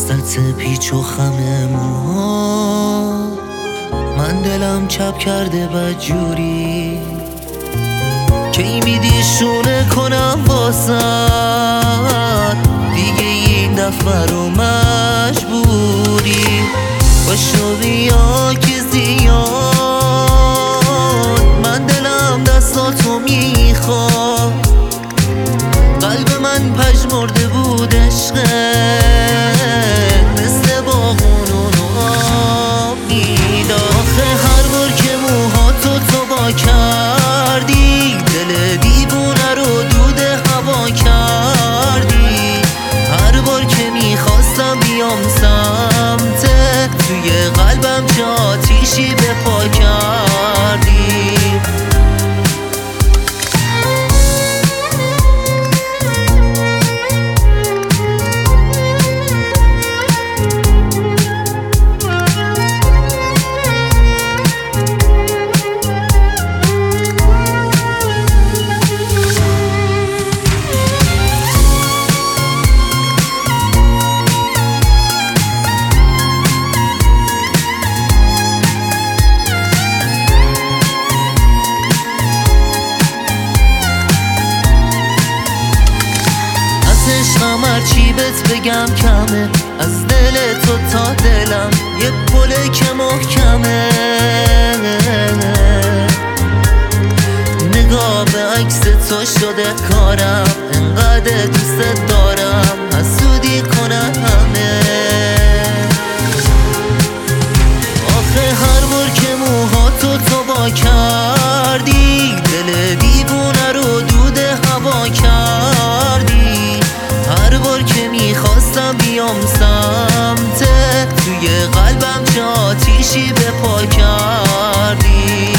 وسط پیچ و خم موها من دلم چپ کرده بدجوری کی میدی شونه کنم واسد دیگه این دفعه رو مجبوری باشو بیا که زیاد من دلم دستاتو میخواد قلب من پژمرده بود عشقت مثل باغونون آب میداد آخه هر بار که موهاتو تو با کردی دل دیوونه رو دود هوا کردی هر بار که میخواستم بیام سمتت توی قلبم چه آتیشی به پا کردی عشقم هرچی بهت بگم کمه از دل تو تا دلم یه پله که محکمه نگاه به عکس تو شده کارم انقدر دوست دارم حسودی کنم همه آخه هر بار که موهاتو تو با کردی دل دیوونه رو دود هوا کردی هر بار که میخواستم بیام سمتت توی قلبم چه آتیشی به پا کردی